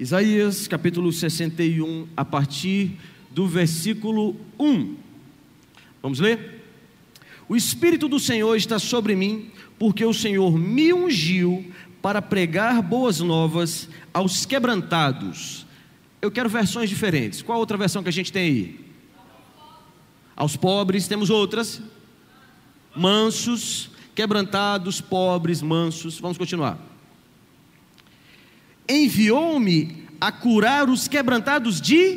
Isaías capítulo 61, a partir do versículo 1. Vamos ler? O Espírito do Senhor está sobre mim, porque o Senhor me ungiu para pregar boas novas aos quebrantados. Eu quero versões diferentes. Qual a outra versão que a gente tem aí? Aos pobres, temos outras. Mansos, quebrantados, pobres, mansos. Vamos continuar. Enviou-me a curar os quebrantados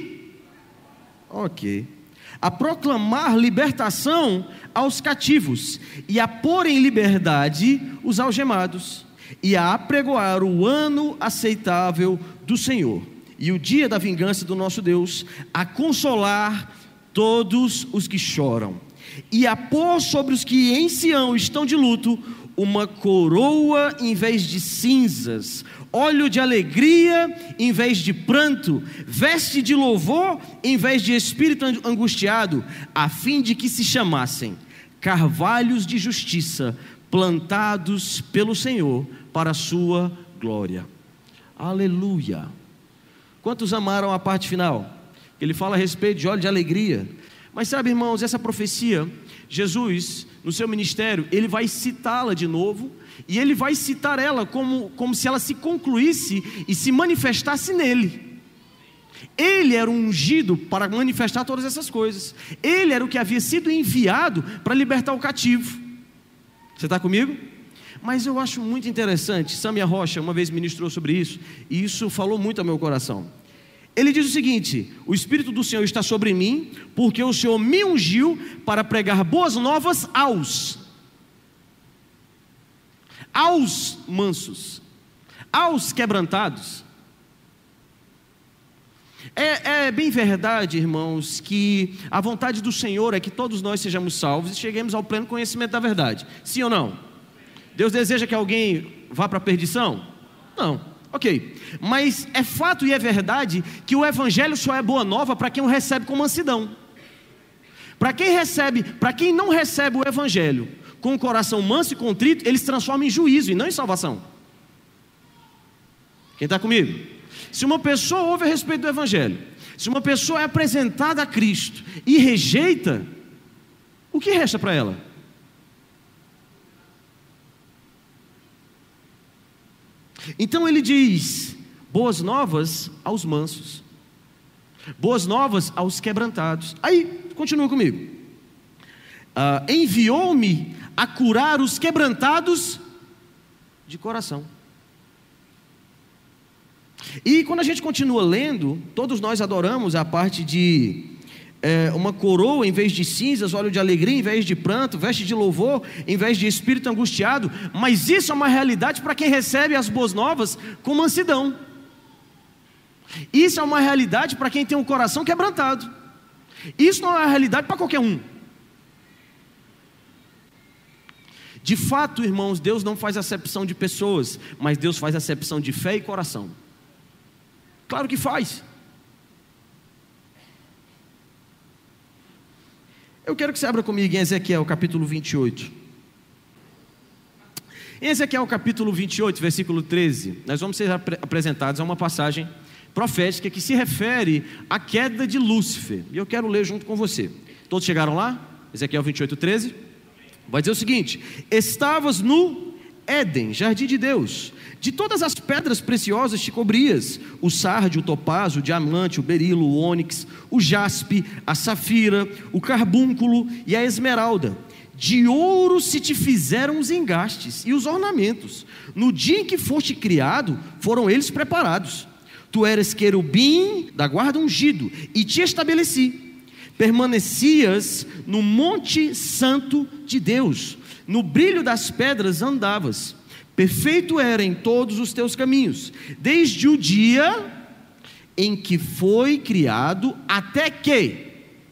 a proclamar libertação aos cativos e a pôr em liberdade os algemados e a apregoar o ano aceitável do Senhor e o dia da vingança do nosso Deus, a consolar todos os que choram e a pôr sobre os que em Sião estão de luto uma coroa em vez de cinzas, óleo de alegria em vez de pranto, veste de louvor em vez de espírito angustiado, a fim de que se chamassem carvalhos de justiça, plantados pelo Senhor para a sua glória. Aleluia. Quantos amaram a parte final? Ele fala a respeito de óleo de alegria. Mas sabe, irmãos, essa profecia, Jesus, no seu ministério, ele vai citá-la de novo, e ele vai citar ela como se ela se concluísse e se manifestasse nele. Ele era o ungido para manifestar todas essas coisas. Ele era o que havia sido enviado para libertar o cativo. Você está comigo? Mas eu acho muito interessante, Samia Rocha uma vez ministrou sobre isso, e isso falou muito ao meu coração. Ele diz o seguinte: o Espírito do Senhor está sobre mim, porque o Senhor me ungiu para pregar boas novas aos mansos, aos quebrantados. É bem verdade, irmãos, que a vontade do Senhor é que todos nós sejamos salvos e cheguemos ao pleno conhecimento da verdade. Sim ou não? Deus deseja que alguém vá para a perdição? Não. Ok, mas é fato e é verdade que o Evangelho só é boa nova para quem o recebe com mansidão. Para quem não recebe o Evangelho com o coração manso e contrito, ele se transforma em juízo e não em salvação. Quem está comigo? Se uma pessoa ouve a respeito do Evangelho, se uma pessoa é apresentada a Cristo e rejeita, o que resta para ela? Então ele diz: boas novas aos mansos, boas novas aos quebrantados. Aí, continua comigo. Enviou-me a curar os quebrantados de coração. E quando a gente continua lendo, todos nós adoramos a parte de uma coroa em vez de cinzas, óleo de alegria em vez de pranto, veste de louvor em vez de espírito angustiado. Mas isso é uma realidade para quem recebe as boas novas com mansidão. Isso é uma realidade para quem tem um coração quebrantado. Isso não é uma realidade para qualquer um. De fato, irmãos, Deus não faz acepção de pessoas, mas Deus faz acepção de fé e coração. Claro que faz. Eu quero que você abra comigo em Ezequiel capítulo 28. Em Ezequiel capítulo 28, versículo 13, nós vamos ser apresentados a uma passagem profética que se refere à queda de Lúcifer. E eu quero ler junto com você. Todos chegaram lá? Ezequiel 28, 13. Vai dizer o seguinte: estavas no Éden, jardim de Deus, de todas as pedras preciosas te cobrias, o sardio, o topázio, o diamante, o berilo, o ônix, o jaspe, a safira, o carbúnculo e a esmeralda. De ouro se te fizeram os engastes e os ornamentos. No dia em que foste criado, foram eles preparados. Tu eras querubim da guarda ungido, e te estabeleci. Permanecias no monte santo de Deus, no brilho das pedras andavas. Perfeito era em todos os teus caminhos, desde o dia em que foi criado, até que,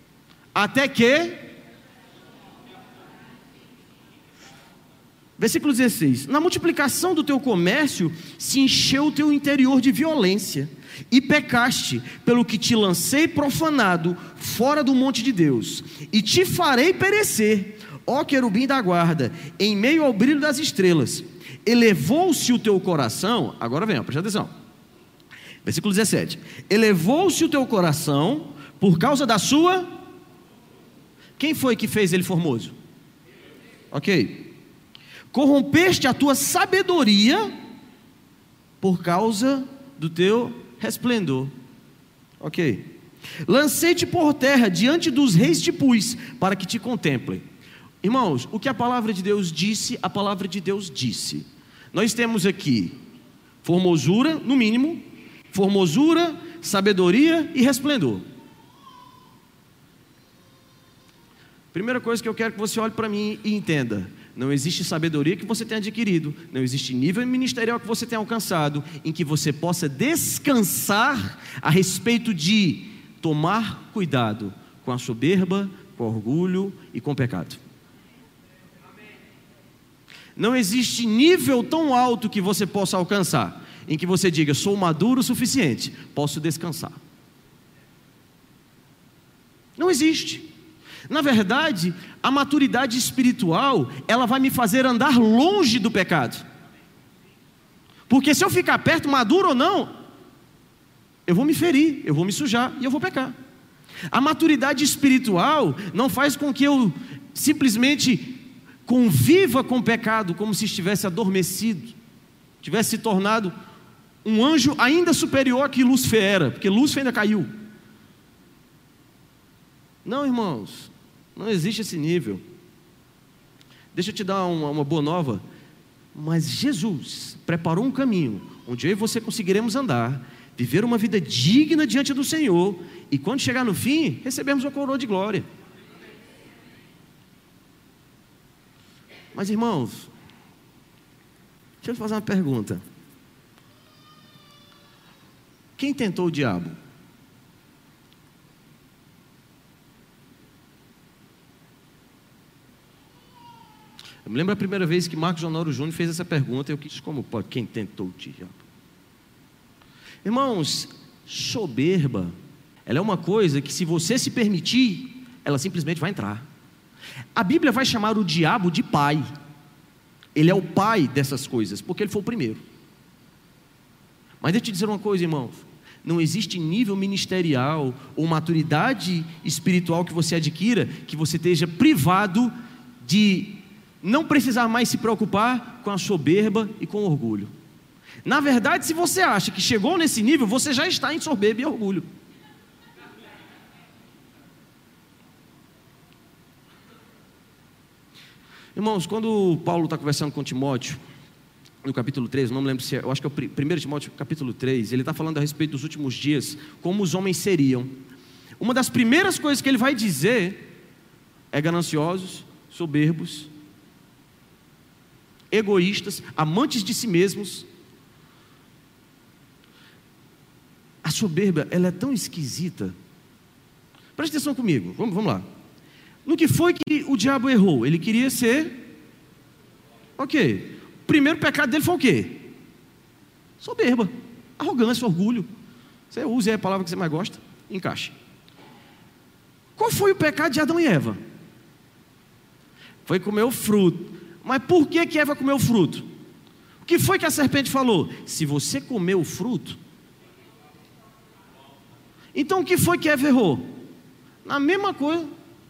versículo 16, na multiplicação do teu comércio, se encheu o teu interior de violência, e pecaste, pelo que te lancei profanado, fora do monte de Deus, e te farei perecer, ó querubim da guarda, em meio ao brilho das estrelas. Elevou-se o teu coração, agora vem, presta atenção, Versículo 17: elevou-se o teu coração por causa da sua... Quem foi que fez ele formoso? Ok. Corrompeste a tua sabedoria por causa do teu resplendor. Ok. Lancei-te por terra, diante dos reis te pus, para que te contemplem. Irmãos, o que a palavra de Deus disse, a palavra de Deus disse. Nós temos aqui formosura, no mínimo, formosura, sabedoria e resplendor. Primeira coisa que eu quero que você olhe para mim e entenda: não existe sabedoria que você tenha adquirido, não existe nível ministerial que você tenha alcançado, em que você possa descansar a respeito de tomar cuidado com a soberba, com o orgulho e com o pecado. Não existe nível tão alto que você possa alcançar, em que você diga: sou maduro o suficiente, posso descansar. Não existe. Na verdade, a maturidade espiritual, ela vai me fazer andar longe do pecado. Porque se eu ficar perto, maduro ou não, eu vou me ferir, eu vou me sujar e eu vou pecar. A maturidade espiritual não faz com que eu simplesmente conviva com o pecado como se estivesse adormecido, tivesse se tornado um anjo ainda superior a que Lúcifer era, porque Lúcifer ainda caiu. Não, irmãos, não existe esse nível. Deixa eu te dar uma boa nova. Mas Jesus preparou um caminho onde eu e você conseguiremos andar, viver uma vida digna diante do Senhor, e quando chegar no fim, recebermos uma coroa de glória. Mas irmãos, deixa eu fazer uma pergunta. Quem tentou o diabo? Eu me lembro a primeira vez que Marcos Honório Júnior fez essa pergunta, eu quis: como pode? Quem tentou o diabo? Irmãos, soberba, ela é uma coisa que, se você se permitir, ela simplesmente vai entrar. A Bíblia vai chamar o diabo de pai. Ele é o pai dessas coisas, porque ele foi o primeiro. Mas deixa eu te dizer uma coisa, irmãos: não existe nível ministerial ou maturidade espiritual que você adquira, que você esteja privado de não precisar mais se preocupar com a soberba e com o orgulho. Na verdade, se você acha que chegou nesse nível, você já está em soberba e orgulho. Irmãos, quando Paulo está conversando com Timóteo, no capítulo 3, não me lembro se é, eu acho que é o 1 Timóteo capítulo 3, ele está falando a respeito dos últimos dias, como os homens seriam. Uma das primeiras coisas que ele vai dizer é: gananciosos, soberbos, egoístas, amantes de si mesmos. A soberba, ela é tão esquisita. Preste atenção comigo, vamos lá. No que foi que o diabo errou? Ele queria ser... Ok. O primeiro pecado dele foi o quê? Soberba, arrogância, orgulho. Você use aí a palavra que você mais gosta, encaixe. Qual foi o pecado de Adão e Eva? Foi comer o fruto. Mas por que Eva comeu o fruto? O que foi que a serpente falou? Se você comer o fruto... Então o que foi que Eva errou? Na mesma coisa.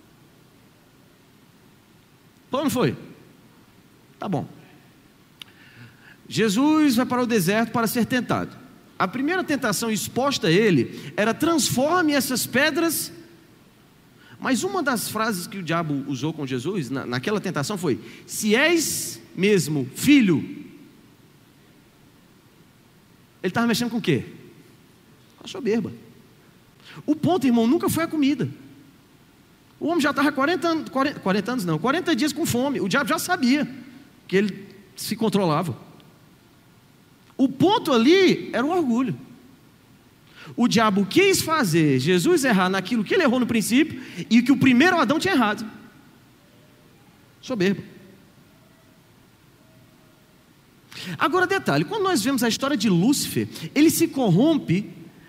Foi ou não foi? Tá bom. Jesus vai para o deserto para ser tentado. A primeira tentação exposta a ele era: transforme essas pedras. Mas uma das frases que o diabo usou com Jesus naquela tentação foi: se és mesmo filho. Ele estava mexendo com o quê? Com a soberba. O ponto, irmão, nunca foi a comida. O homem já estava 40 dias com fome. O diabo já sabia que ele se controlava. O ponto ali era o orgulho. O diabo quis fazer Jesus errar naquilo que ele errou no princípio e que o primeiro Adão tinha errado. Soberba. Agora detalhe, quando nós vemos a história de Lúcifer, ele se corrompe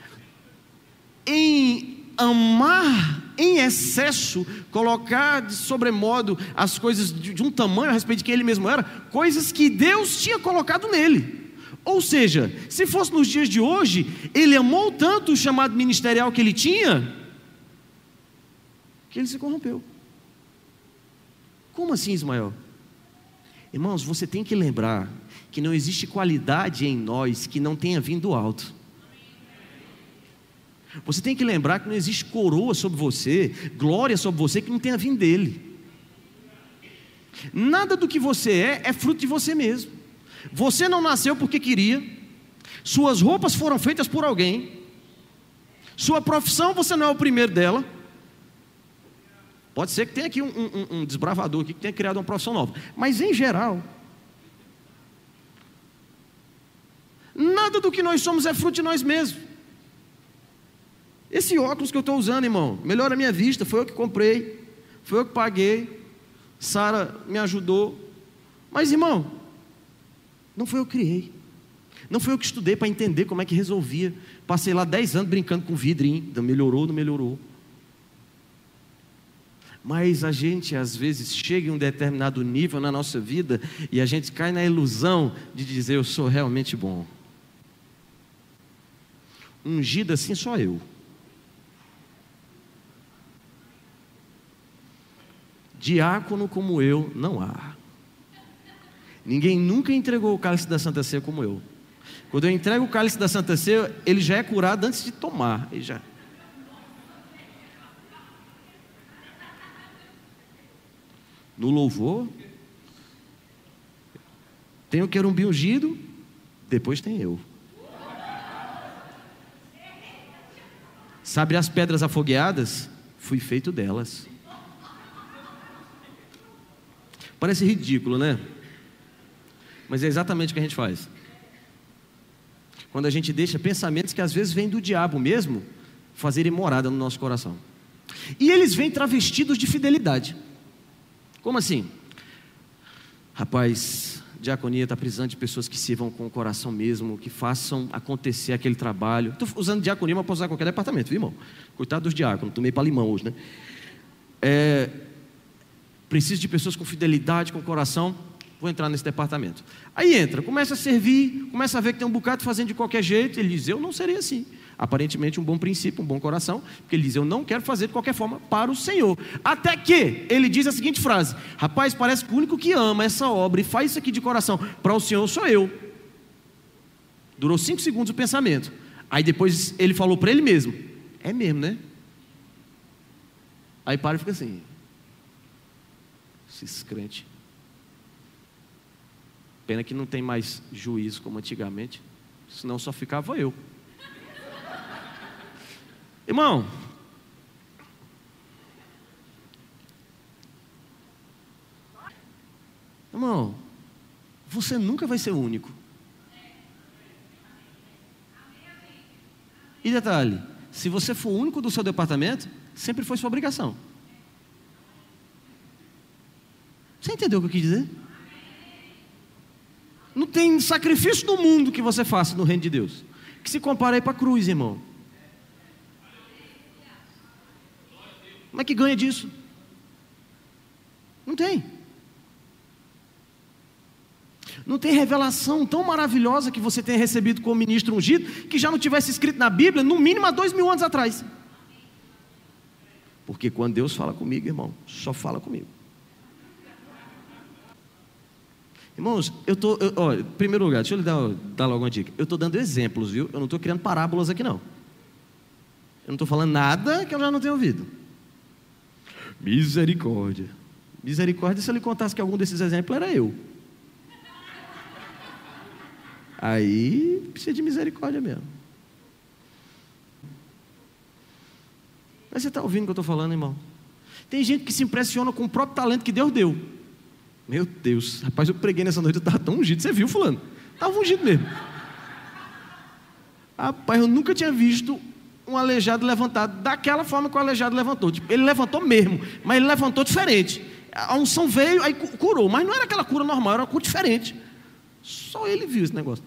em amar em excesso, colocar de sobremodo as coisas de um tamanho a respeito de quem ele mesmo era, coisas que Deus tinha colocado nele. Ou seja, se fosse nos dias de hoje, ele amou tanto o chamado ministerial que ele tinha, que ele se corrompeu. Como assim, Ismael? Irmãos, você tem que lembrar que não existe qualidade em nós que não tenha vindo do alto. Você tem que lembrar que não existe coroa sobre você, glória sobre você que não tenha vindo dele. Nada do que você é fruto de você mesmo. Você não nasceu porque queria. Suas roupas foram feitas por alguém. Sua profissão, você não é o primeiro dela. Pode ser que tenha aqui um desbravador aqui que tenha criado uma profissão nova. Mas em geral, nada do que nós somos é fruto de nós mesmos. Esse óculos que eu estou usando, irmão, melhora a minha vista, foi eu que comprei, foi eu que paguei, Sara me ajudou. Mas, irmão, não foi eu que criei, não foi eu que estudei para entender como é que resolvia. Passei lá 10 anos brincando com vidrinho, não melhorou. Mas a gente às vezes chega em um determinado nível na nossa vida e a gente cai na ilusão de dizer: eu sou realmente bom. Ungido assim só eu. Diácono como eu não há. Ninguém nunca entregou o cálice da Santa Ceia como eu. Quando eu entrego o cálice da Santa Ceia, ele já é curado antes de tomar. Ele já... No louvor, tem o querubim ungido, depois tem eu. Sabe as pedras afogueadas? Fui feito delas. Parece ridículo, né? Mas é exatamente o que a gente faz. Quando a gente deixa pensamentos que às vezes vêm do diabo mesmo fazerem morada no nosso coração. E eles vêm travestidos de fidelidade. Como assim? Rapaz, diaconia está precisando de pessoas que sirvam com o coração mesmo, que façam acontecer aquele trabalho. Estou usando diaconia, mas posso usar qualquer departamento, viu, irmão? Coitado dos diáconos, tomei para limão hoje, né? Preciso de pessoas com fidelidade, com coração. Vou entrar nesse departamento. Aí entra, começa a servir, começa a ver que tem um bocado fazendo de qualquer jeito. Ele diz: eu não serei assim. Aparentemente um bom princípio, um bom coração, porque ele diz: eu não quero fazer de qualquer forma para o Senhor. Até que ele diz a seguinte frase: rapaz, parece que o único que ama essa obra e faz isso aqui de coração para o Senhor sou eu. Durou 5 segundos o pensamento. Aí depois ele falou para ele mesmo: é mesmo, né? Aí para e fica assim: esses crentes. Pena que não tem mais juízo como antigamente, senão só ficava eu. Irmão, você nunca vai ser o único. E detalhe, se você for o único do seu departamento, sempre foi sua obrigação. Você entendeu o que eu quis dizer? Não tem sacrifício do mundo que você faça no reino de Deus que se compare aí para a cruz, irmão. Como é que ganha disso? Não tem. Não tem revelação tão maravilhosa que você tenha recebido como ministro ungido que já não tivesse escrito na Bíblia no mínimo há 2000 anos atrás. Porque quando Deus fala comigo, irmão, só fala comigo. Irmãos, em primeiro lugar, deixa eu lhe dar logo uma dica. Eu estou dando exemplos, viu? Eu não estou criando parábolas aqui, não. Eu não estou falando nada que eu já não tenho ouvido. Misericórdia. Misericórdia, se eu lhe contasse que algum desses exemplos era eu. Aí precisa de misericórdia mesmo. Mas você está ouvindo o que eu estou falando, irmão? Tem gente que se impressiona com o próprio talento que Deus deu. Meu Deus, rapaz, eu preguei nessa noite, eu estava tão ungido. Você viu, fulano? Estava ungido mesmo. Rapaz, eu nunca tinha visto um aleijado levantado daquela forma que o aleijado levantou. Tipo, ele levantou mesmo, mas ele levantou diferente. A unção veio, aí curou, mas não era aquela cura normal, era uma cura diferente. Só ele viu esse negócio.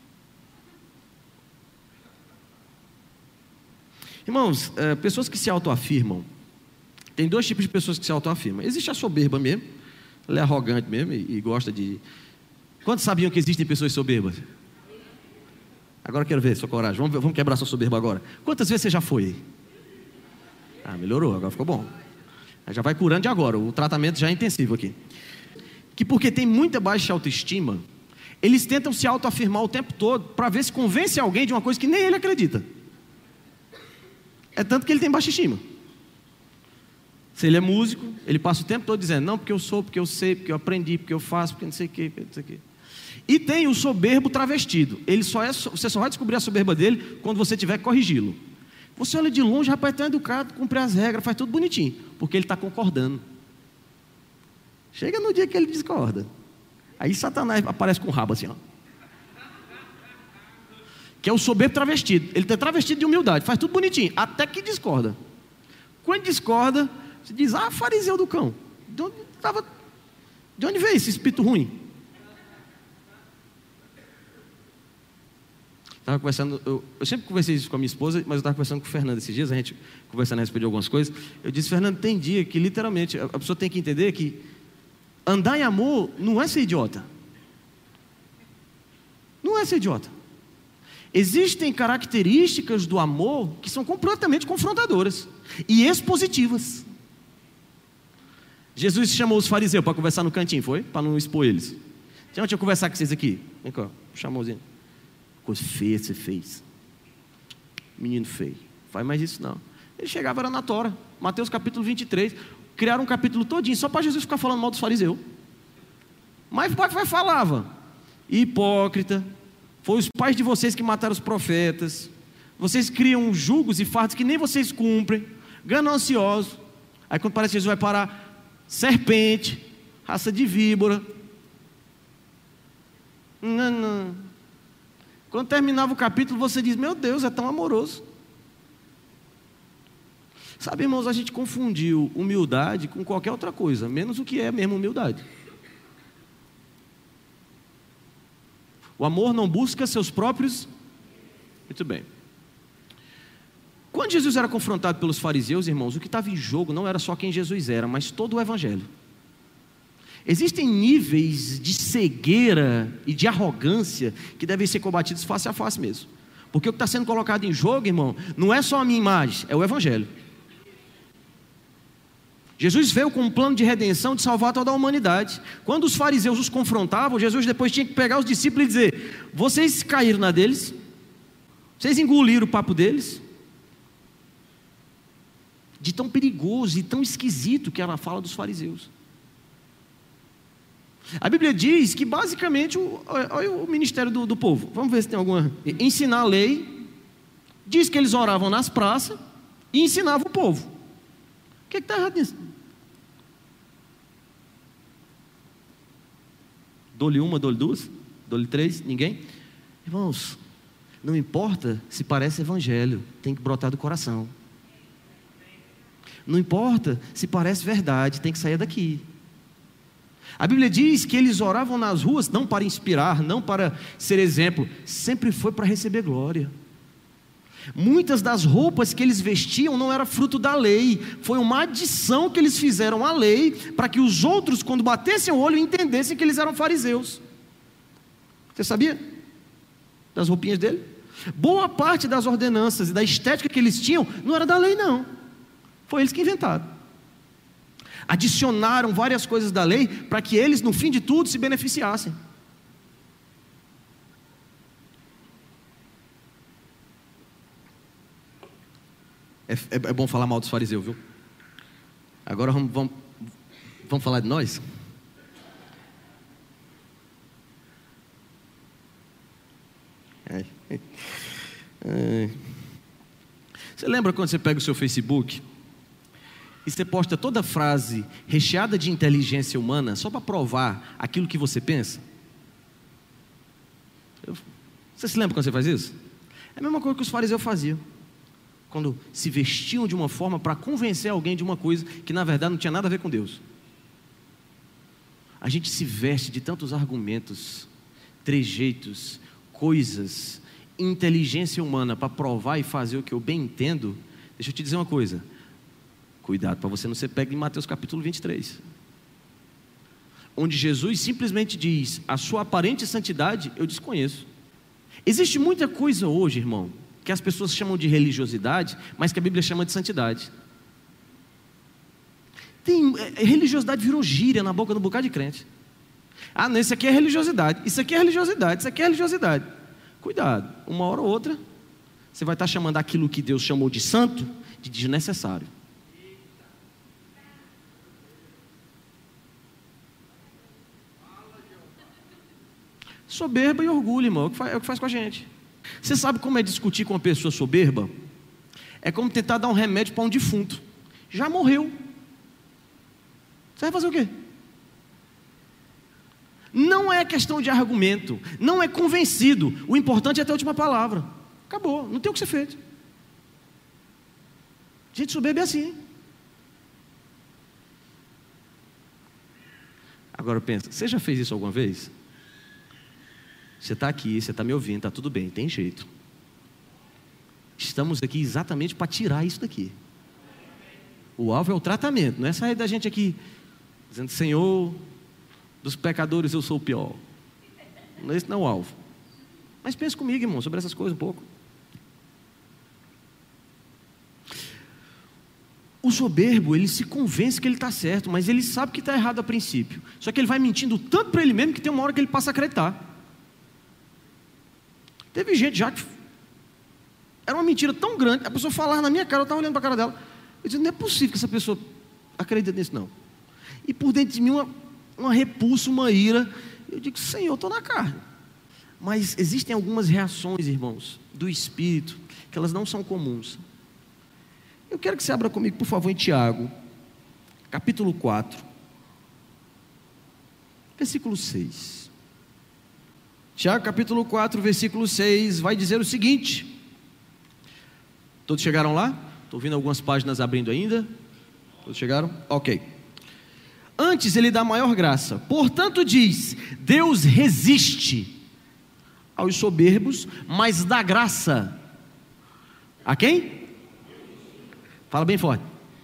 Irmãos, pessoas que se autoafirmam, tem 2 tipos de pessoas que se autoafirmam. Existe a soberba mesmo. Ela é arrogante mesmo e gosta de... Quantos sabiam que existem pessoas soberbas? Agora eu quero ver sua coragem. Vamos quebrar sua soberba agora. Quantas vezes você já foi? Melhorou, agora ficou bom. Já vai curando de agora, o tratamento já é intensivo aqui. Que porque tem muita baixa autoestima, eles tentam se autoafirmar o tempo todo para ver se convence alguém de uma coisa que nem ele acredita. É tanto que ele tem baixa estima. Se ele é músico, ele passa o tempo todo dizendo: não, porque eu sou, porque eu sei, porque eu aprendi, porque eu faço, porque não sei o quê, porque não sei o quê. E tem o soberbo travestido. Você só vai descobrir a soberba dele quando você tiver que corrigi-lo. Você olha de longe, rapaz, tão educado, cumpre as regras, faz tudo bonitinho, porque ele está concordando. Chega no dia que ele discorda, aí Satanás aparece com o rabo assim, ó. Que é o soberbo travestido. Ele está travestido de humildade, faz tudo bonitinho, até que discorda. Quando discorda, você diz: fariseu do cão, de onde veio esse espírito ruim? Estava conversando, eu sempre conversei isso com a minha esposa, mas eu estava conversando com o Fernando esses dias, a gente conversando a respeito de algumas coisas. Eu disse: Fernando, tem dia que literalmente a pessoa tem que entender que andar em amor não é ser idiota. Não é ser idiota. Existem características do amor que são completamente confrontadoras e expositivas. Jesus chamou os fariseus para conversar no cantinho, foi? Para não expor eles. Deixa eu conversar com vocês aqui. Vem cá, chamouzinho. Coisa feia você fez. Menino feio. Faz mais isso não. Ele chegava, era na tora. Mateus capítulo 23. Criaram um capítulo todinho só para Jesus ficar falando mal dos fariseus. Mas falava: hipócrita, foi os pais de vocês que mataram os profetas. Vocês criam julgos e fardos que nem vocês cumprem. Gananciosos. Aí quando parece que Jesus vai parar: serpente, raça de víbora. Não. Quando terminava o capítulo, você diz: meu Deus, é tão amoroso. Sabe, irmãos, a gente confundiu humildade com qualquer outra coisa, menos o que é mesmo humildade. O amor não busca seus próprios... Muito bem. Quando Jesus era confrontado pelos fariseus, irmãos, o que estava em jogo não era só quem Jesus era, mas todo o evangelho. Existem níveis de cegueira e de arrogância que devem ser combatidos face a face mesmo. Porque o que está sendo colocado em jogo, irmão, não é só a minha imagem, é o evangelho. Jesus veio com um plano de redenção, de salvar toda a humanidade. Quando os fariseus os confrontavam, Jesus depois tinha que pegar os discípulos e dizer: vocês caíram na deles? Vocês engoliram o papo deles? De tão perigoso e tão esquisito que era a fala dos fariseus. A Bíblia diz que basicamente, olha o ministério do povo. Vamos ver se tem alguma... Ensinar a lei. Diz que eles oravam nas praças e ensinavam o povo. O que está errado nisso? Dou-lhe uma, dou-lhe duas, dou-lhe três, ninguém? Irmãos, não importa se parece evangelho, tem que brotar do coração. Não importa se parece verdade, tem que sair daqui. A Bíblia diz que eles oravam nas ruas não para inspirar, não para ser exemplo, sempre foi para receber glória. Muitas das roupas que eles vestiam não era fruto da lei, foi uma adição que eles fizeram à lei, para que os outros, quando batessem o olho, entendessem que eles eram fariseus. Você sabia das roupinhas dele? Boa parte das ordenanças e da estética que eles tinham não era da lei não, foi eles que inventaram. Adicionaram várias coisas da lei para que eles, no fim de tudo, se beneficiassem. É bom falar mal dos fariseus, viu? Agora vamos falar de nós? Você lembra quando você pega o seu Facebook e você posta toda frase recheada de inteligência humana só para provar aquilo que você pensa? Você se lembra quando você faz isso? É a mesma coisa que os fariseus faziam, quando se vestiam de uma forma para convencer alguém de uma coisa que na verdade não tinha nada a ver com Deus. A gente se veste de tantos argumentos, trejeitos, coisas, inteligência humana para provar e fazer o que eu bem entendo. Deixa eu te dizer uma coisa: cuidado para você não ser pego em Mateus capítulo 23, onde Jesus simplesmente diz: a sua aparente santidade eu desconheço. Existe muita coisa hoje, irmão, que as pessoas chamam de religiosidade, mas que a Bíblia chama de santidade. Religiosidade virou gíria na boca do bocado de crente. Ah, não, isso aqui é religiosidade, isso aqui é religiosidade, isso aqui é religiosidade. Cuidado, uma hora ou outra, você vai estar chamando aquilo que Deus chamou de santo, de desnecessário. Soberba e orgulho, irmão, é o que faz com a gente. Você sabe como é discutir com uma pessoa soberba? É como tentar dar um remédio para um defunto. Já morreu. Você vai fazer o quê? Não é questão de argumento, não é convencido. O importante é ter a última palavra. Acabou, não tem o que ser feito. Gente soberba é assim. Agora pensa, você já fez isso alguma vez? Você está aqui, você está me ouvindo, está tudo bem, tem jeito. Estamos aqui exatamente para tirar isso daqui. O alvo é o tratamento, não é sair da gente aqui dizendo: Senhor, dos pecadores eu sou o pior. Esse não é o alvo. Mas pense comigo, irmão, sobre essas coisas um pouco. O soberbo, ele se convence que ele está certo, mas ele sabe que está errado a princípio. Só que ele vai mentindo tanto para ele mesmo que tem uma hora que ele passa a acreditar. Teve gente já que era uma mentira tão grande, a pessoa falava na minha cara, eu estava olhando para a cara dela, eu disse: não é possível que essa pessoa acredite nisso não. E por dentro de mim uma repulsa, uma ira. Eu digo: Senhor, eu estou na carne. Mas existem algumas reações, irmãos, do Espírito, que elas não são comuns. Eu quero que você abra comigo, por favor, em Tiago, capítulo 4, versículo 6. Tiago capítulo 4, versículo 6, vai dizer o seguinte. Todos chegaram lá? Estou vendo algumas páginas abrindo ainda. Todos chegaram? Ok. Antes ele dá maior graça. Portanto diz: Deus resiste aos soberbos, mas dá graça a quem? Fala bem forte.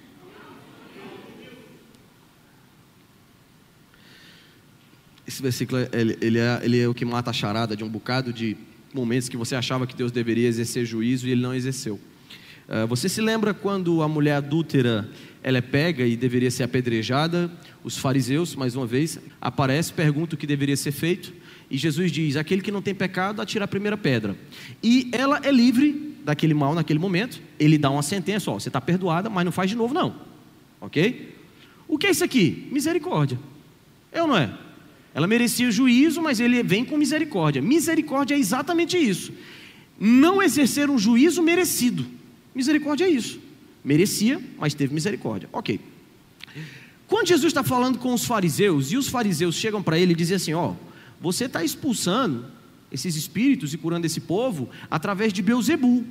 Esse versículo, ele é o que mata a charada de um bocado de momentos que você achava que Deus deveria exercer juízo e Ele não exerceu. Você se lembra quando a mulher adúltera, ela é pega e deveria ser apedrejada? Os fariseus, mais uma vez, aparecem, perguntam o que deveria ser feito, e Jesus diz: aquele que não tem pecado, atira a primeira pedra. E ela é livre daquele mal naquele momento. Ele dá uma sentença: ó, você está perdoada, mas não faz de novo não. Ok? O que é isso aqui? Misericórdia. É ou não é? Ela merecia juízo, mas ele vem com misericórdia. Misericórdia é exatamente isso. Não exercer um juízo merecido. Misericórdia é isso. Merecia, mas teve misericórdia. Ok. Quando Jesus está falando com os fariseus, e os fariseus chegam para ele e dizem assim: ó, você está expulsando esses espíritos e curando esse povo através de Beelzebul,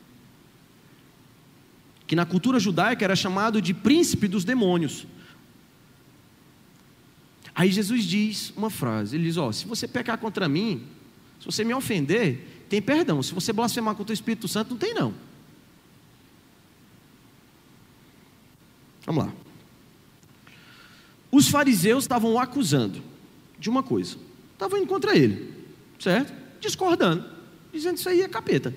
que na cultura judaica era chamado de príncipe dos demônios. Aí Jesus diz uma frase, ele diz: ó, se você pecar contra mim, se você me ofender, tem perdão. Se você blasfemar contra o Espírito Santo, não tem não. Vamos lá. Os fariseus estavam o acusando de uma coisa. Estavam indo contra ele, certo? Discordando, dizendo que isso aí é capeta.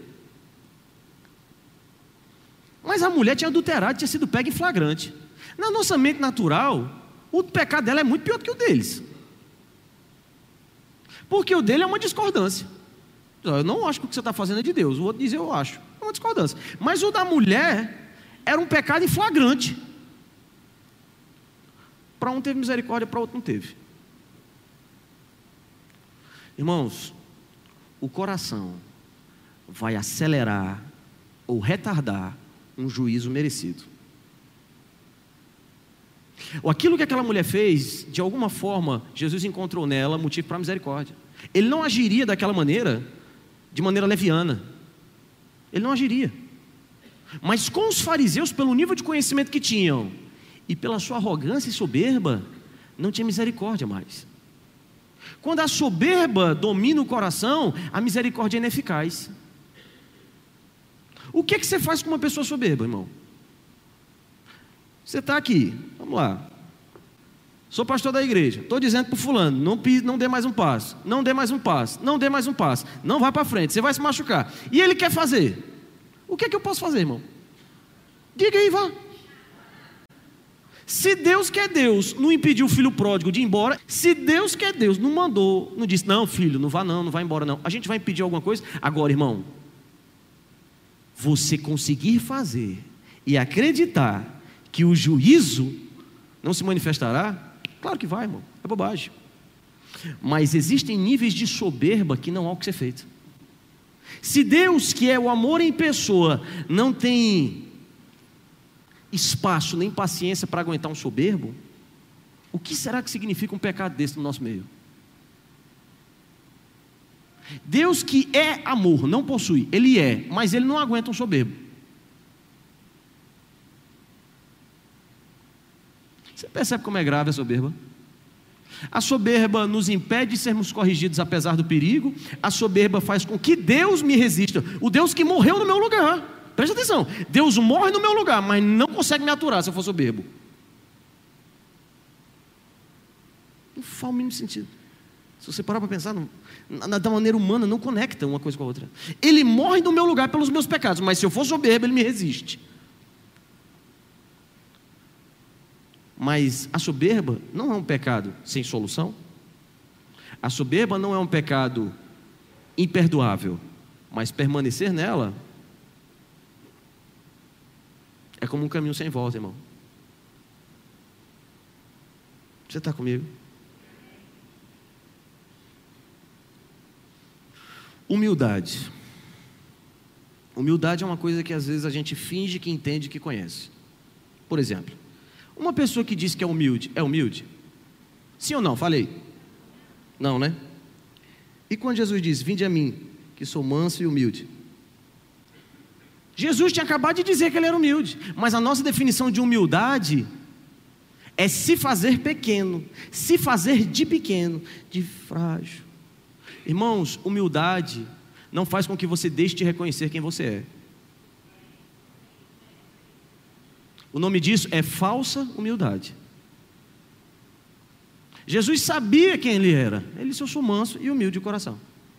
Mas a mulher tinha adulterado, tinha sido pega em flagrante. Na nossa mente natural, o pecado dela é muito pior do que o deles. Porque o dele é uma discordância. Eu não acho que o que você está fazendo é de Deus. O outro diz: eu acho. É uma discordância. Mas o da mulher era um pecado em flagrante. Para um teve misericórdia, para outro não teve. Irmãos, o coração vai acelerar ou retardar um juízo merecido. Ou aquilo que aquela mulher fez, de alguma forma, Jesus encontrou nela motivo para misericórdia. Ele não agiria daquela maneira, de maneira leviana. Ele não agiria. Mas com os fariseus, pelo nível de conhecimento que tinham, e pela sua arrogância e soberba, não tinha misericórdia mais. Quando a soberba domina o coração, a misericórdia é ineficaz. O que é que você faz com uma pessoa soberba, irmão? Você está aqui, vamos lá. Sou pastor da igreja, estou dizendo para o fulano, não dê mais um passo, não dê mais um passo, não dê mais um passo, não vá para frente, você vai se machucar. E ele quer fazer. O que é que eu posso fazer, irmão? Diga aí, vá. Se Deus que é Deus não impediu o filho pródigo de ir embora, se Deus que é Deus não mandou, não disse, não filho, não vai embora não, a gente vai impedir alguma coisa? Agora, irmão, você conseguir fazer e acreditar que o juízo não se manifestará, claro que vai, irmão, é bobagem. Mas existem níveis de soberba que não há o que ser feito. Se Deus, que é o amor em pessoa, não tem espaço nem paciência para aguentar um soberbo, o que será que significa um pecado desse no nosso meio? Deus que é amor, não possui, Ele é, mas Ele não aguenta um soberbo. Você percebe como é grave a soberba? A soberba nos impede de sermos corrigidos apesar do perigo. A soberba faz com que Deus me resista. O Deus que morreu no meu lugar. Presta atenção, Deus morre no meu lugar, mas não consegue me aturar se eu for soberbo. Não faz o mínimo sentido. Se você parar para pensar, da maneira humana, não conecta uma coisa com a outra. Ele morre no meu lugar pelos meus pecados, mas se eu for soberbo, Ele me resiste. Mas a soberba não é um pecado sem solução. A soberba não é um pecado imperdoável, mas permanecer nela é como um caminho sem volta, irmão. Você está comigo? Humildade. Humildade é uma coisa que às vezes a gente finge que entende, que conhece. Por exemplo, uma pessoa que diz que é humilde? Sim ou não? Falei. Não, né? E quando Jesus diz, vinde a mim, que sou manso e humilde. Jesus tinha acabado de dizer que Ele era humilde. Mas a nossa definição de humildade é se fazer pequeno. Se fazer de pequeno, de frágil. Irmãos, humildade não faz com que você deixe de reconhecer quem você é. O nome disso é falsa humildade. Jesus sabia quem Ele era. Ele disse, eu sou manso e humilde de coração.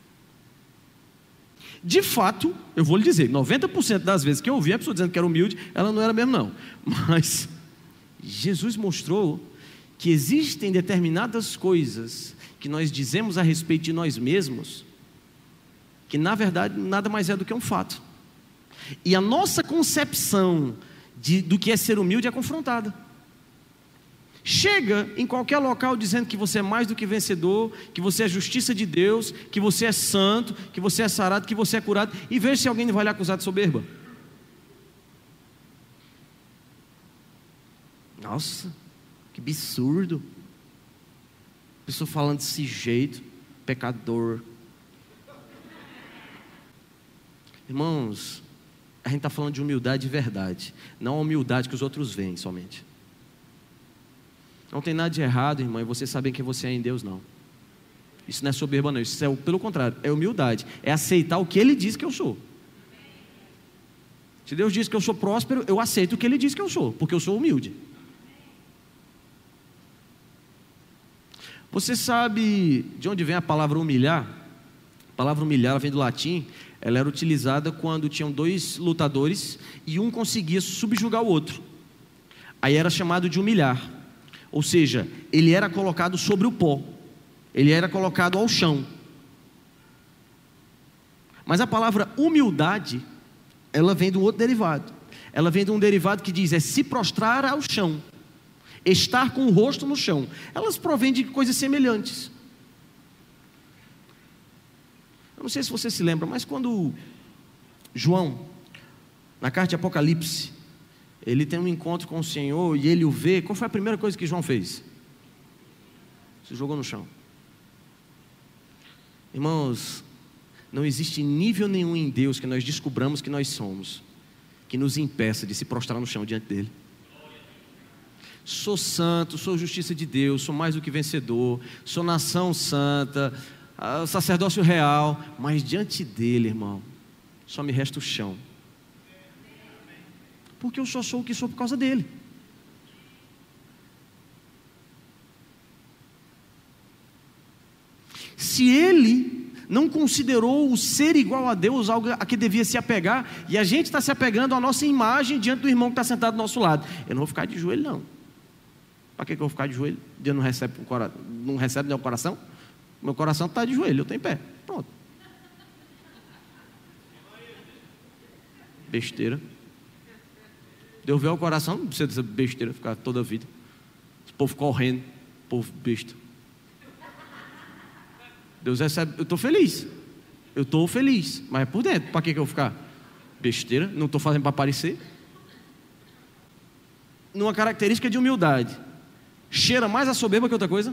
De fato, eu vou lhe dizer, 90% das vezes que eu ouvi a pessoa dizendo que era humilde, ela não era mesmo não. Mas Jesus mostrou que existem determinadas coisas que nós dizemos a respeito de nós mesmos, que na verdade nada mais é do que um fato. E a nossa concepção do que é ser humilde é confrontada. Chega em qualquer local dizendo que você é mais do que vencedor, que você é justiça de Deus, que você é santo, que você é sarado, que você é curado, e veja se alguém vai lhe acusar de soberba. Nossa, que absurdo. Pessoa falando desse jeito, pecador. Irmãos, a gente está falando de humildade de verdade, não a humildade que os outros veem somente. Não tem nada de errado, irmão, e você saber quem você é em Deus, não. Isso não é soberba, não. Isso é, pelo contrário, é humildade. É aceitar o que Ele diz que eu sou. Se Deus diz que eu sou próspero, eu aceito o que Ele diz que eu sou, porque eu sou humilde. Você sabe de onde vem a palavra humilhar? A palavra humilhar, ela vem do latim. Ela era utilizada quando tinham dois lutadores e um conseguia subjugar o outro. Aí era chamado de humilhar. Ou seja, ele era colocado sobre o pó. Ele era colocado ao chão. Mas a palavra humildade, ela vem de um outro derivado. Ela vem de um derivado que diz, é se prostrar ao chão. Estar com o rosto no chão. Elas provêm de coisas semelhantes. Eu não sei se você se lembra, mas quando João, na carta de Apocalipse, ele tem um encontro com o Senhor e ele o vê, qual foi a primeira coisa que João fez? Se jogou no chão. Irmãos, não existe nível nenhum em Deus que nós descobramos que nós somos, que nos impeça de se prostrar no chão diante dele. Sou santo, sou justiça de Deus, sou mais do que vencedor, sou nação santa, sacerdócio real, mas diante dele, irmão, só me resta o chão. Porque eu só sou o que sou por causa dele. considerou o ser igual a Deus algo a que devia se apegar, e a gente está se apegando à nossa imagem diante do irmão que está sentado do nosso lado. Eu não vou ficar de joelho, não. Para que eu vou ficar de joelho? Deus não recebe nem o coração? Meu coração está de joelho, eu estou em pé. Pronto. Besteira. Deus vê o coração, não precisa dessa besteira ficar toda a vida. Esse povo correndo, povo besta. Deus recebe, eu estou feliz, mas é por dentro. Para que eu vou ficar? Besteira, não estou fazendo para aparecer. Numa característica de humildade, cheira mais a soberba que outra coisa.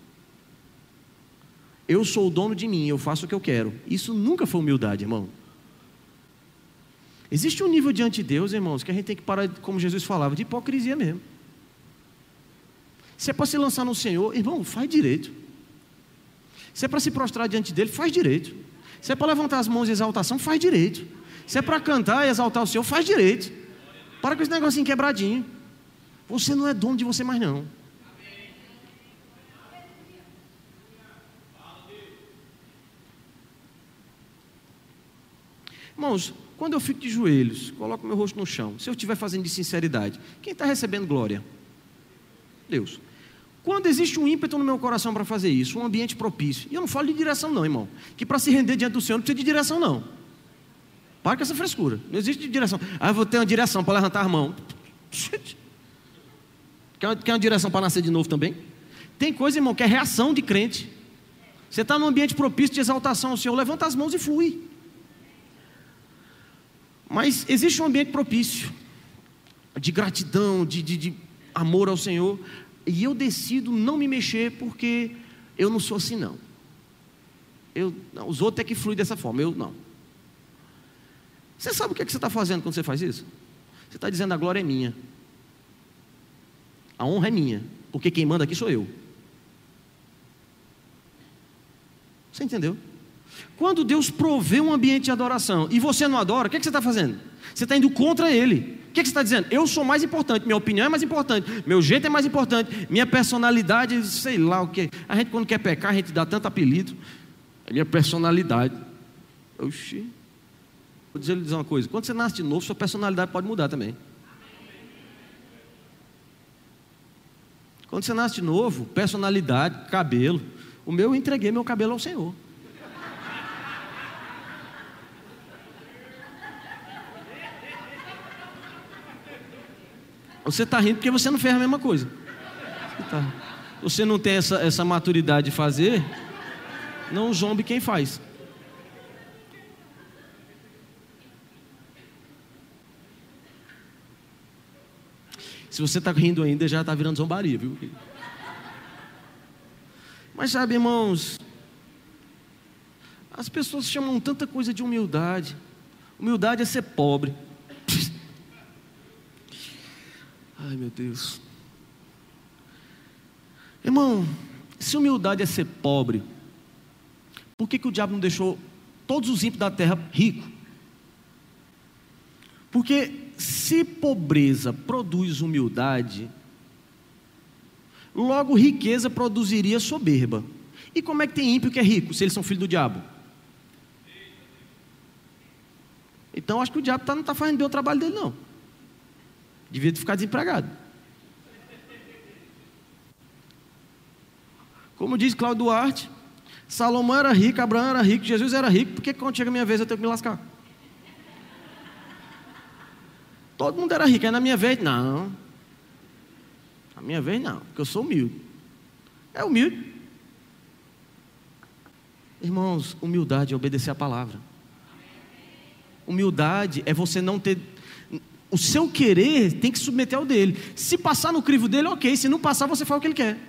Eu sou o dono de mim, eu faço o que eu quero. Isso nunca foi humildade, irmão. Existe um nível diante de Deus, irmãos, que a gente tem que parar, como Jesus falava, de hipocrisia mesmo. Se é para se lançar no Senhor, irmão, faz direito. Se é para se prostrar diante dele, faz direito. Se é para levantar as mãos em exaltação, faz direito. Se é para cantar e exaltar o Senhor, faz direito. Para com esse negocinho quebradinho. Você não é dono de você mais não. Irmãos, quando eu fico de joelhos, coloco meu rosto no chão, se eu estiver fazendo de sinceridade, quem está recebendo glória? Deus. Quando existe um ímpeto no meu coração para fazer isso, um ambiente propício, e eu não falo de direção não, irmão, que para se render diante do Senhor não precisa de direção não. Para com essa frescura, não existe direção. Eu vou ter uma direção para levantar a mão. Quer uma direção para nascer de novo também? Tem coisa, irmão, que é reação de crente. Você está num ambiente propício de exaltação ao Senhor, levanta as mãos e flui. Mas existe um ambiente propício de gratidão, de amor ao Senhor, e eu decido não me mexer porque eu não sou assim não. Os outros é que fluem dessa forma, eu não. Você sabe o que é que você está fazendo quando você faz isso? Você está dizendo: a glória é minha, a honra é minha, porque quem manda aqui sou eu. Você entendeu? Quando Deus provê um ambiente de adoração e você não adora, o que é que você está fazendo? Você está indo contra Ele. O que é que você está dizendo? Eu sou mais importante, minha opinião é mais importante, meu jeito é mais importante, minha personalidade, sei lá o que. A gente, quando quer pecar, a gente dá tanto apelido. A minha personalidade. Oxi. Vou dizer uma coisa: quando você nasce de novo, sua personalidade pode mudar também. Quando você nasce de novo, personalidade, cabelo. O meu, eu entreguei meu cabelo ao Senhor. Você está rindo porque você não fez a mesma coisa. Você não tem essa maturidade de fazer, não zombe quem faz. Se você está rindo ainda, já está virando zombaria, viu? Mas sabe, irmãos, as pessoas chamam tanta coisa de humildade. Humildade é ser pobre. Ai, meu Deus. Irmão, se humildade é ser pobre, por que o diabo não deixou todos os ímpios da terra ricos? Porque se pobreza produz humildade, logo riqueza produziria soberba. E como é que tem ímpio que é rico, se eles são filhos do diabo? Então acho que o diabo não está fazendo bem o trabalho dele não. Devia ficar desempregado. Como diz Cláudio Duarte, Salomão era rico, Abraão era rico, Jesus era rico, por que quando chega a minha vez eu tenho que me lascar? Todo mundo era rico, aí na minha vez, não. Na minha vez não, porque eu sou humilde. É humilde. Irmãos, humildade é obedecer a palavra. Humildade é você não ter... O seu querer tem que submeter ao dele. Se passar no crivo dele, ok. Se não passar, você faz o que ele quer.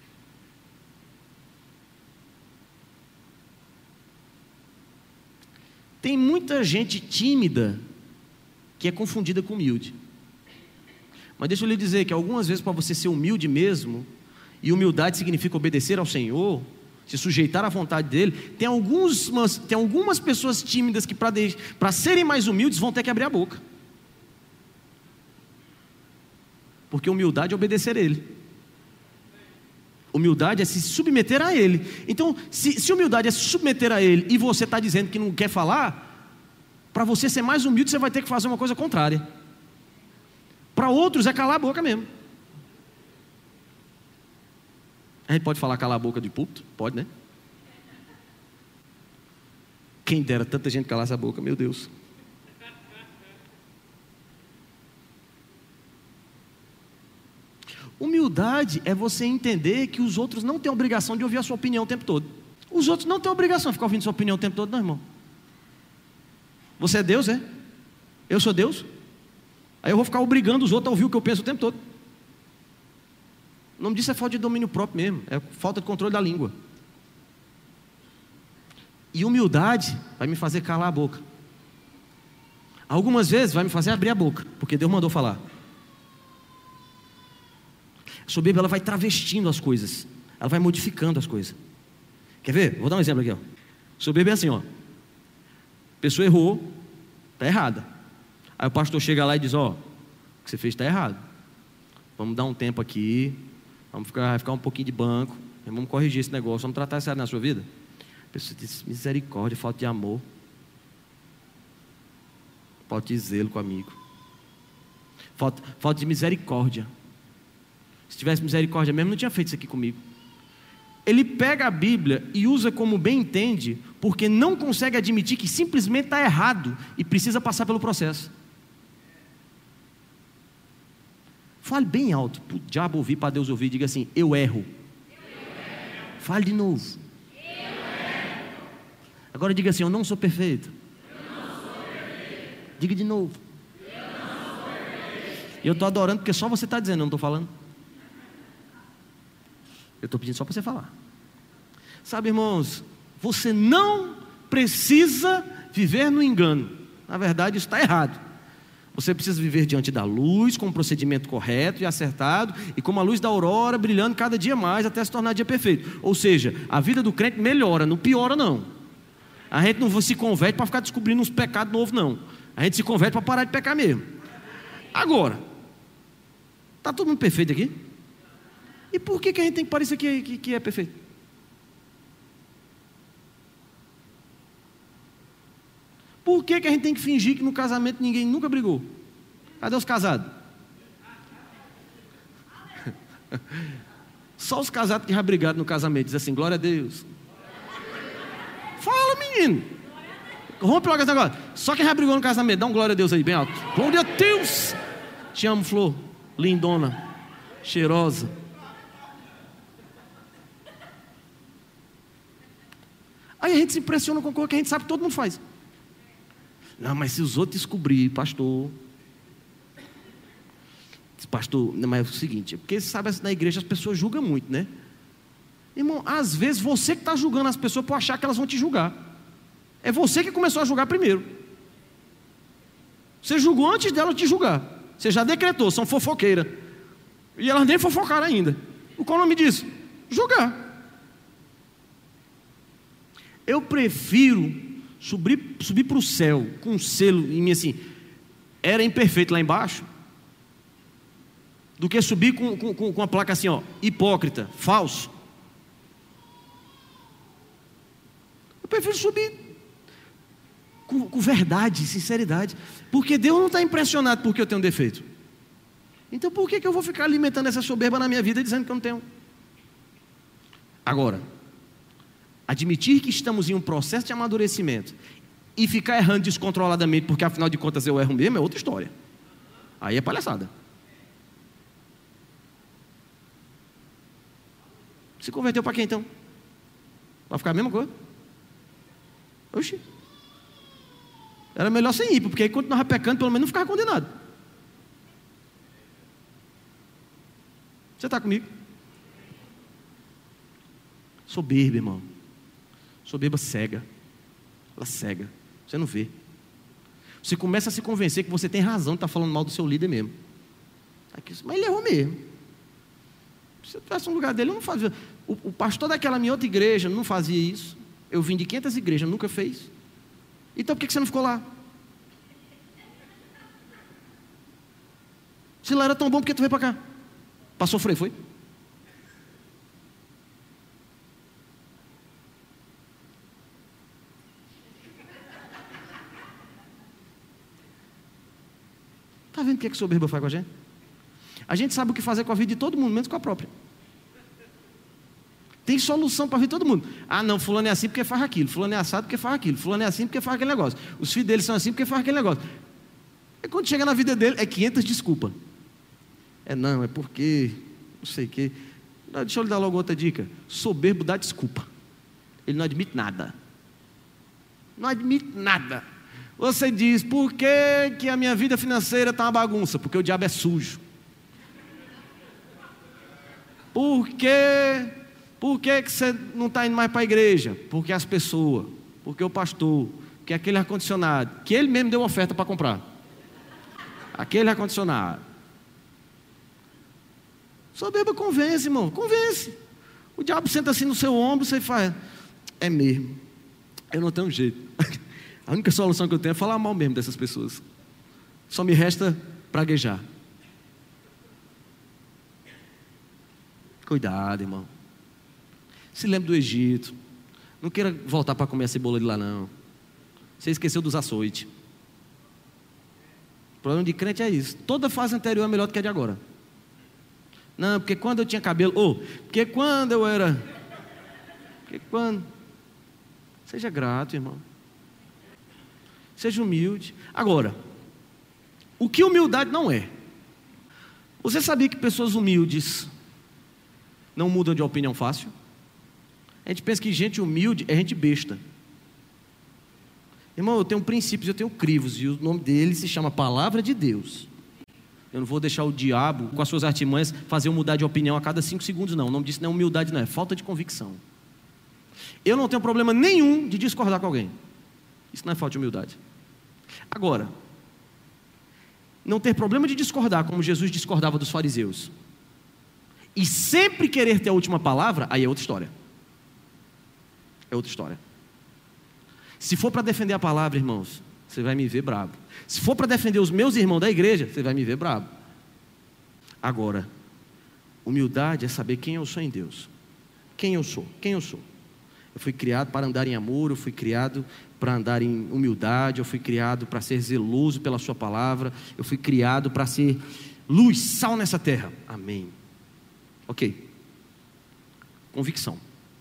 Tem muita gente tímida que é confundida com humilde. Mas deixa eu lhe dizer que algumas vezes, para você ser humilde mesmo, e humildade significa obedecer ao Senhor, se sujeitar à vontade dele, tem algumas pessoas tímidas que para serem mais humildes vão ter que abrir a boca. Porque humildade é obedecer a Ele. Humildade é se submeter a Ele. Então, se humildade é se submeter a Ele e você está dizendo que não quer falar, para você ser mais humilde, você vai ter que fazer uma coisa contrária. Para outros é calar a boca mesmo. A gente pode falar calar a boca de púlpito? Pode, né? Quem dera tanta gente calar essa boca, meu Deus. Humildade é você entender que os outros não têm obrigação de ouvir a sua opinião o tempo todo. Os outros não têm obrigação de ficar ouvindo a sua opinião o tempo todo, não, irmão. Você é Deus, é? Eu sou Deus? Aí eu vou ficar obrigando os outros a ouvir o que eu penso o tempo todo. O nome disso é falta de domínio próprio mesmo. É falta de controle da língua. E humildade vai me fazer calar a boca. Algumas vezes vai me fazer abrir a boca, porque Deus mandou falar. A soberba, ela vai travestindo as coisas. Ela vai modificando as coisas. Quer ver? Vou dar um exemplo aqui, ó. Soberba é assim, ó. A pessoa errou, está errada. Aí o pastor chega lá e diz, ó, o que você fez está errado. Vamos dar um tempo aqui, vamos ficar um pouquinho de banco, vamos corrigir esse negócio, vamos tratar isso na sua vida. A pessoa diz, misericórdia, falta de amor, falta de zelo com o amigo, falta de misericórdia. Se tivesse misericórdia mesmo, não tinha feito isso aqui comigo. Ele pega a Bíblia e usa como bem entende, porque não consegue admitir que simplesmente está errado e precisa passar pelo processo. Fale bem alto, para o diabo ouvir, para Deus ouvir, diga assim, eu erro. Fale de novo. Agora diga assim, eu não sou perfeito. Diga de novo. E eu estou adorando porque só você está dizendo, eu não estou falando. Eu estou pedindo só para você falar. Sabe, irmãos, você não precisa viver no engano. Na verdade, isso está errado. Você precisa viver diante da luz, com um procedimento correto e acertado, e como a luz da aurora, brilhando cada dia mais até se tornar dia perfeito. Ou seja, a vida do crente melhora, não piora não. A gente não se converte para ficar descobrindo uns pecados novos não. A gente se converte para parar de pecar mesmo. Agora, está todo mundo perfeito aqui? E por que a gente tem que parecer que é perfeito? Por que a gente tem que fingir que no casamento ninguém nunca brigou? Cadê os casados? Só os casados que já brigaram no casamento. Diz assim, glória a Deus. Fala, menino. Rompe logo esse negócio. Só quem já brigou no casamento, dá um glória a Deus aí, bem alto. Glória a Deus. Te amo, Flor. Lindona. Cheirosa. Aí a gente se impressiona com coisa que a gente sabe que todo mundo faz. Não, mas se os outros descobrirem, pastor, mas é o seguinte, porque você sabe, na igreja as pessoas julgam muito, né? Irmão, às vezes você que está julgando as pessoas por achar que elas vão te julgar. É você que começou a julgar primeiro. Você julgou antes delas te julgar. Você já decretou, são fofoqueiras. E elas nem fofocaram ainda. Qual é o nome disso? Julgar. Eu prefiro subir para o céu com um selo em mim assim, era imperfeito lá embaixo, do que subir com a placa assim, ó, hipócrita, falso. Eu prefiro subir com verdade, sinceridade, porque Deus não está impressionado porque eu tenho um defeito. Então por que eu vou ficar alimentando essa soberba na minha vida dizendo que eu não tenho? Agora, admitir que estamos em um processo de amadurecimento e ficar errando descontroladamente, porque afinal de contas eu erro mesmo, é outra história. Aí é palhaçada. Se converteu para quem então? Vai ficar a mesma coisa? Oxi. Era melhor sem ir, porque aí continuava pecando, pelo menos não ficava condenado. Você está comigo? Soberba, irmão. Soberba cega. Ela cega. Você não vê. Você começa a se convencer que você tem razão de estar falando mal do seu líder mesmo. Mas ele errou mesmo. Se eu tivesse no lugar dele, eu não fazia. O pastor daquela minha outra igreja não fazia isso. Eu vim de 500 igrejas, nunca fez. Então por que você não ficou lá? Se lá era tão bom, por que tu veio para cá? Para sofrer, foi? vendo o que soberba faz com a gente? A gente sabe o que fazer com a vida de todo mundo, menos com a própria. Tem solução para a vida de todo mundo. Ah, não, fulano é assim porque faz aquilo, fulano é assado porque faz aquilo, fulano é assim porque faz aquele negócio, os filhos dele são assim porque faz aquele negócio. E quando chega na vida dele, é 500 desculpas. É porque, não sei o quê. Não, deixa eu lhe dar logo outra dica. Soberbo dá desculpa. Ele não admite nada. Não admite nada. Você diz, por que a minha vida financeira está uma bagunça? Porque o diabo é sujo. Por que você não está indo mais para a igreja? Porque as pessoas, porque o pastor, porque aquele ar-condicionado, que ele mesmo deu oferta para comprar. Aquele ar-condicionado. Soberba convence, irmão, convence. O diabo senta assim no seu ombro, você faz, é mesmo, eu não tenho jeito. A única solução que eu tenho é falar mal mesmo dessas pessoas. Só me resta praguejar. Cuidado, irmão. Se lembre do Egito. Não queira voltar para comer a cebola de lá, não. Você esqueceu dos açoites. O problema de crente é isso. Toda fase anterior é melhor do que a de agora. Não, porque quando eu tinha cabelo... porque quando eu era... Porque quando... Seja grato, irmão. Seja humilde. Agora, o que humildade não é? Você sabia que pessoas humildes não mudam de opinião fácil? A gente pensa que gente humilde é gente besta. Irmão, eu tenho princípios, eu tenho crivos, e o nome dele se chama Palavra de Deus. Eu não vou deixar o diabo, com as suas artimanhas, fazer eu mudar de opinião a cada 5 segundos, não. O nome disso não é humildade, não, é falta de convicção. Eu não tenho problema nenhum de discordar com alguém. Isso não é falta de humildade. Agora, não ter problema de discordar, como Jesus discordava dos fariseus, e sempre querer ter a última palavra, aí é outra história. É outra história. Se for para defender a palavra, irmãos, você vai me ver bravo. Se for para defender os meus irmãos da igreja, você vai me ver bravo. Agora, humildade é saber quem eu sou em Deus. Quem eu sou? Quem eu sou? Eu fui criado para andar em amor, eu fui criado para andar em humildade, eu fui criado para ser zeloso pela sua palavra, eu fui criado para ser luz, sal nessa terra. Amém. Ok. Convicção.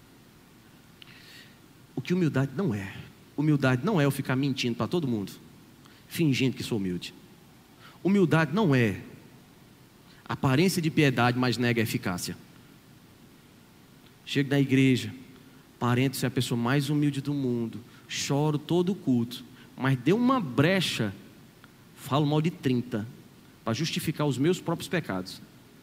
O que humildade não é? Humildade não é eu ficar mentindo para todo mundo, fingindo que sou humilde. Humildade não é aparência de piedade, mas nega a eficácia. Chego na igreja, aparento ser a pessoa mais humilde do mundo, choro todo o culto, mas deu uma brecha, falo mal de 30, para justificar os meus próprios pecados.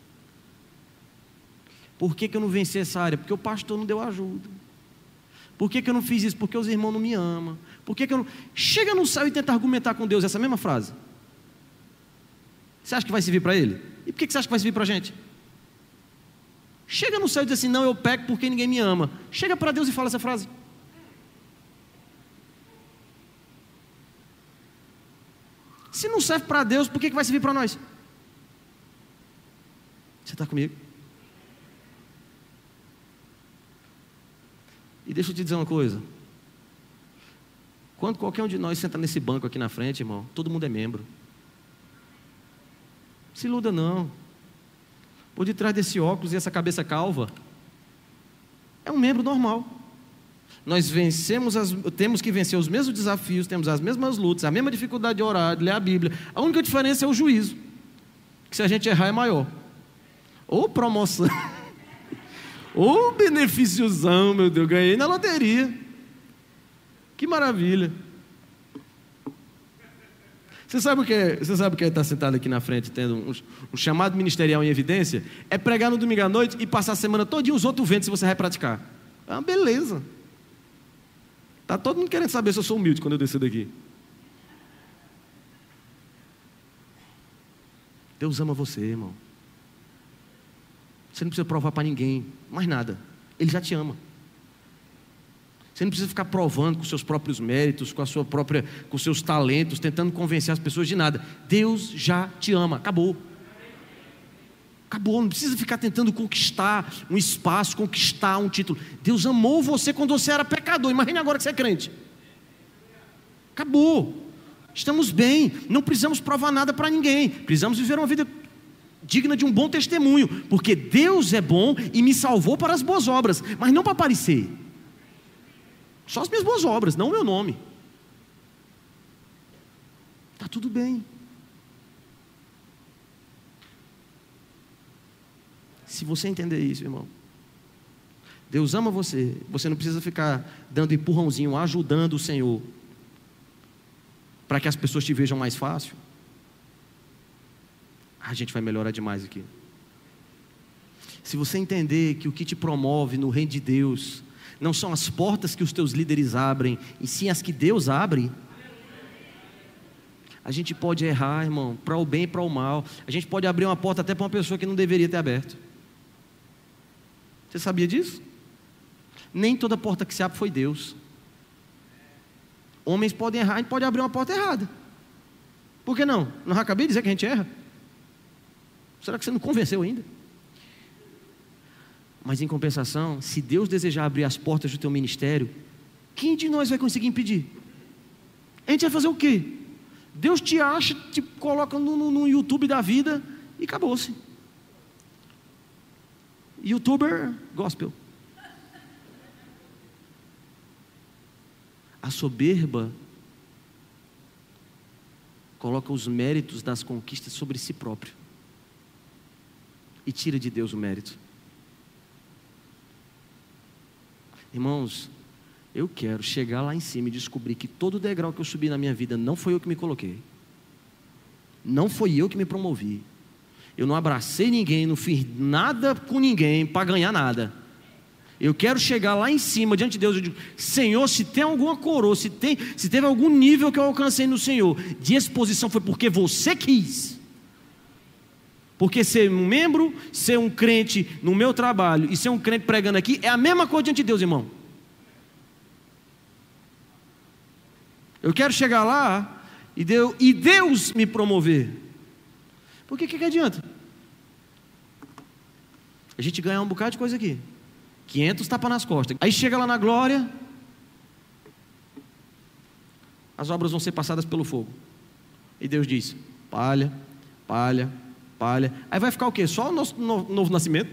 Por que eu não venci essa área? Porque o pastor não deu ajuda. Por que eu não fiz isso? Porque os irmãos não me amam. Por que eu não... Chega no céu e tenta argumentar com Deus essa mesma frase. Você acha que vai servir para ele? E por que você acha que vai servir para a gente? Chega no céu e diz assim, não, eu peco porque ninguém me ama. Chega para Deus e fala essa frase. Se não serve para Deus, por que vai servir para nós? Você está comigo? E deixa eu te dizer uma coisa. Quando qualquer um de nós senta nesse banco aqui na frente, irmão, todo mundo é membro. Se iluda não. Por detrás desse óculos e essa cabeça calva, é um membro normal. Nós temos que vencer os mesmos desafios, temos as mesmas lutas, a mesma dificuldade de orar, de ler a Bíblia. A única diferença é o juízo, que se a gente errar é maior. Ou promoção, ou benefíciozão, meu Deus, ganhei na loteria. Que maravilha. Você sabe o que é estar sentado aqui na frente, tendo um chamado ministerial em evidência? É pregar no domingo à noite e passar a semana todinha os outros ventos se você vai praticar. É uma beleza. Está todo mundo querendo saber se eu sou humilde quando eu descer daqui. Deus ama você, irmão. Você não precisa provar para ninguém, mais nada. Ele já te ama. Você não precisa ficar provando com seus próprios méritos, com os seus talentos, tentando convencer as pessoas de nada. Deus já te ama, acabou. Acabou, não precisa ficar tentando conquistar um espaço, conquistar um título. Deus amou você quando você era pecador, imagine agora que você é crente. Acabou. Estamos bem, não precisamos provar nada para ninguém. Precisamos viver uma vida digna de um bom testemunho, porque Deus é bom e me salvou para as boas obras, mas não para aparecer. Só as minhas boas obras, não o meu nome. Está tudo bem. Se você entender isso, irmão, Deus ama você. Você não precisa ficar dando empurrãozinho, ajudando o Senhor, para que as pessoas te vejam mais fácil. A gente vai melhorar demais aqui. Se você entender que o que te promove no reino de Deus não são as portas que os teus líderes abrem, e sim as que Deus abre, a gente pode errar, irmão, para o bem e para o mal. A gente pode abrir uma porta até para uma pessoa que não deveria ter aberto. Você sabia disso? Nem toda porta que se abre foi Deus. Homens podem errar, a gente pode abrir uma porta errada. Por que não? Não acabei de dizer que a gente erra? Será que você não convenceu ainda? Mas em compensação, se Deus desejar abrir as portas do teu ministério, quem de nós vai conseguir impedir? A gente vai fazer o quê? Deus te acha, te coloca no YouTube da vida e acabou-se. YouTuber gospel. A soberba coloca os méritos das conquistas sobre si próprio e tira de Deus o mérito. Irmãos, eu quero chegar lá em cima e descobrir que todo degrau que eu subi na minha vida não foi eu que me coloquei, não foi eu que me promovi, eu não abracei ninguém, não fiz nada com ninguém para ganhar nada. Eu quero chegar lá em cima diante de Deus. Eu digo: Senhor, se tem alguma coroa, se teve algum nível que eu alcancei no Senhor de exposição, foi porque você quis. Porque ser um membro, ser um crente no meu trabalho e ser um crente pregando aqui é a mesma coisa diante de Deus, irmão. Eu quero chegar lá e Deus me promover. Porque que adianta? A gente ganha um bocado de coisa aqui, 500 tapas nas costas. Aí chega lá na glória, as obras vão ser passadas pelo fogo. E Deus diz: palha, palha, palha. Aí vai ficar o quê? Só o nosso novo nascimento?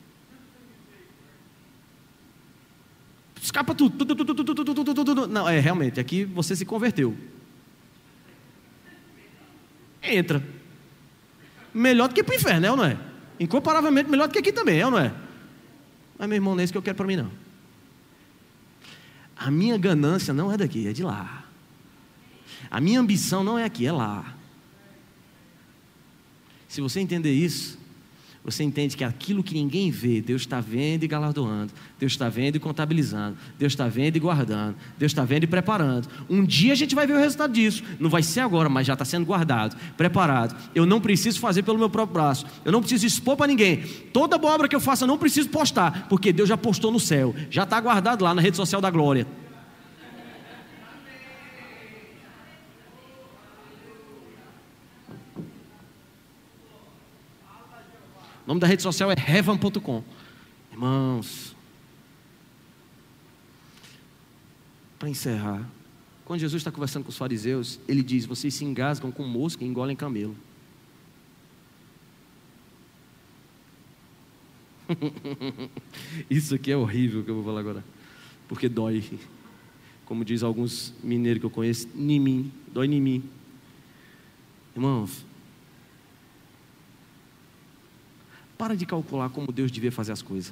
Escapa tudo. Não, realmente, aqui você se converteu. Entra. Melhor do que para o inferno, não é? Incomparavelmente melhor do que aqui também, não é? Mas, meu irmão, não é isso que eu quero para mim, não. A minha ganância não é daqui, é de lá. A minha ambição não é aqui, é lá. Se você entender isso, você entende que aquilo que ninguém vê, Deus está vendo e galardoando, Deus está vendo e contabilizando, Deus está vendo e guardando, Deus está vendo e preparando. Um dia a gente vai ver o resultado disso. Não vai ser agora, mas já está sendo guardado, preparado. Eu não preciso fazer pelo meu próprio braço, eu não preciso expor para ninguém. Toda boa obra que eu faço eu não preciso postar, porque Deus já postou no céu, já está guardado lá na rede social da glória. O nome da rede social é heaven.com. Irmãos, para encerrar, quando Jesus está conversando com os fariseus, ele diz: vocês se engasgam com mosca e engolem camelo. Isso aqui é horrível que eu vou falar agora, porque dói. Como diz alguns mineiros que eu conheço, em mim, dói em mim. Irmãos, para de calcular como Deus devia fazer as coisas.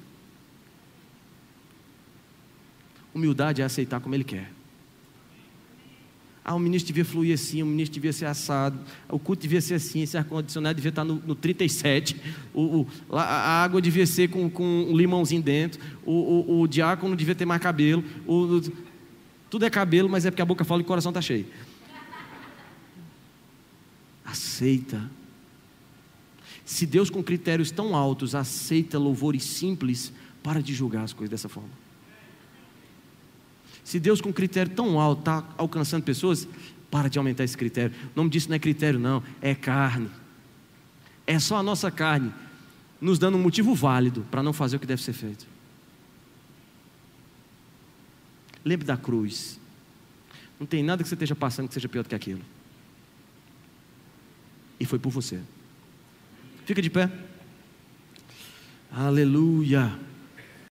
Humildade é aceitar como Ele quer. O ministro devia fluir assim, o ministro devia ser assado, o culto devia ser assim, esse ar-condicionado devia estar no 37, a água devia ser com um limãozinho dentro, o diácono devia ter mais cabelo, tudo é cabelo, mas é porque a boca fala e o coração está cheio. Aceita. Se Deus com critérios tão altos aceita louvores simples, para de julgar as coisas dessa forma. Se Deus com critério tão alto está alcançando pessoas, para de aumentar esse critério. O nome disso não é critério não, é carne. É só a nossa carne nos dando um motivo válido para não fazer o que deve ser feito. Lembre da cruz. Não tem nada que você esteja passando que seja pior do que aquilo. e foi por você. Fica de pé. Aleluia.